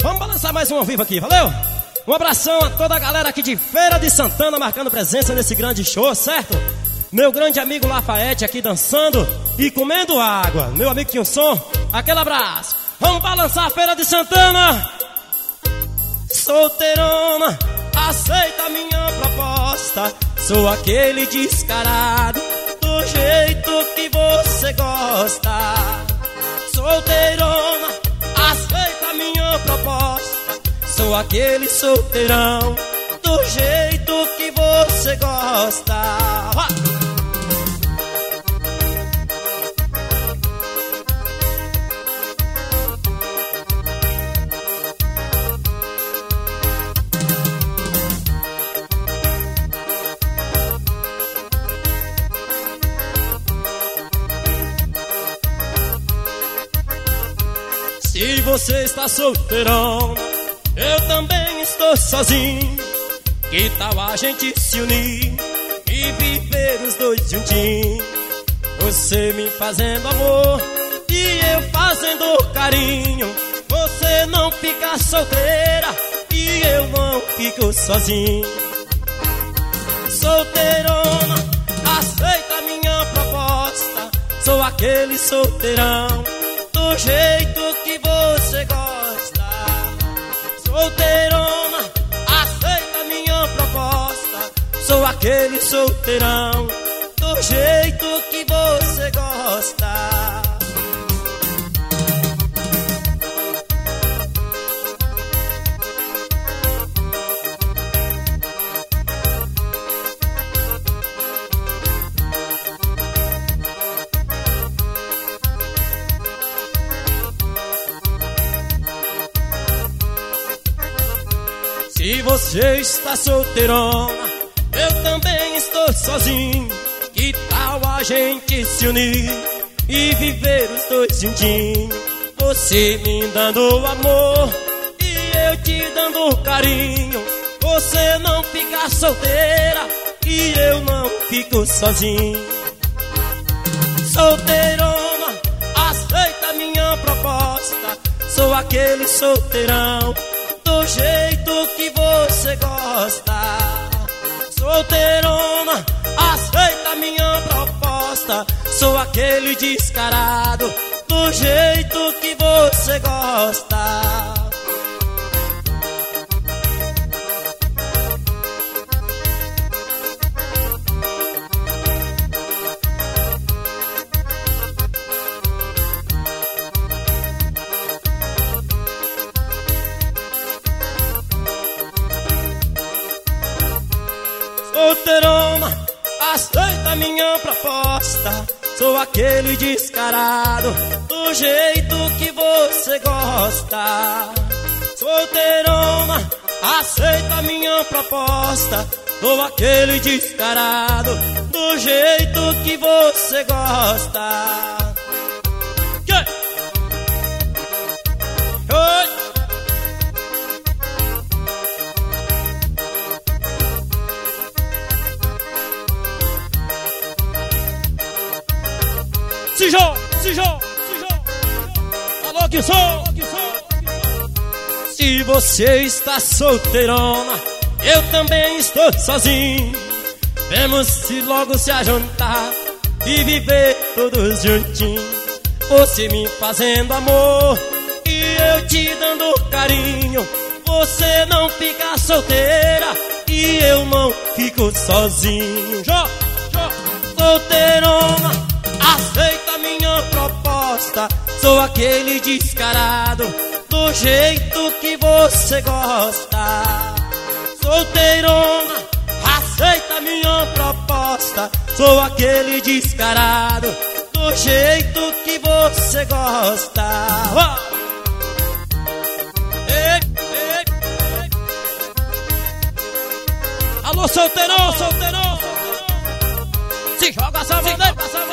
Vamos balançar mais um ao vivo aqui, valeu? Um abração a toda a galera aqui de Feira de Santana, marcando presença nesse grande show, certo? Meu grande amigo Lafayette aqui dançando e comendo água. Meu amigo tinha um som, aquele abraço. Vamos balançar a Feira de Santana. Solteirona, aceita a minha proposta. Sou aquele descarado, do jeito que você gosta. Solteirona, aceita a minha proposta. Sou aquele solteirão, do jeito que você gosta. Se você está solteirão, eu também estou sozinho. Que tal a gente se unir e viver os dois juntinhos? Você me fazendo amor e eu fazendo carinho. Você não fica solteira e eu não fico sozinho. Solteirona, aceita a minha proposta. Sou aquele solteirão, do jeito que você gosta. Solteirona, aceita a minha proposta. Sou aquele solteirão, do jeito que você gosta. Se você está solteirona, eu também estou sozinho. Que tal a gente se unir e viver os dois juntinhos? Você me dando amor e eu te dando carinho. Você não fica solteira e eu não fico sozinho. Solteirona, aceita a minha proposta. Sou aquele solteirão, do jeito que você gosta. Solteirona, aceita a minha proposta. Sou aquele descarado, do jeito que você gosta. Solteirona, aceita a minha proposta. Sou aquele descarado, do jeito que você gosta. Solteirona, aceita a minha proposta. Sou aquele descarado, do jeito que você gosta. Oi. Se joga. Alô, que som. Se você está solteirona, eu também estou sozinho. Vamos se logo se ajuntar e viver todos juntinhos. Você me fazendo amor e eu te dando carinho. Você não fica solteira e eu não fico sozinho. Solteirona, aceita a minha proposta. Sou aquele descarado, do jeito que você gosta. Solteirona, aceita a minha proposta. Sou aquele descarado, do jeito que você gosta. Alô, solteirão. Se joga essa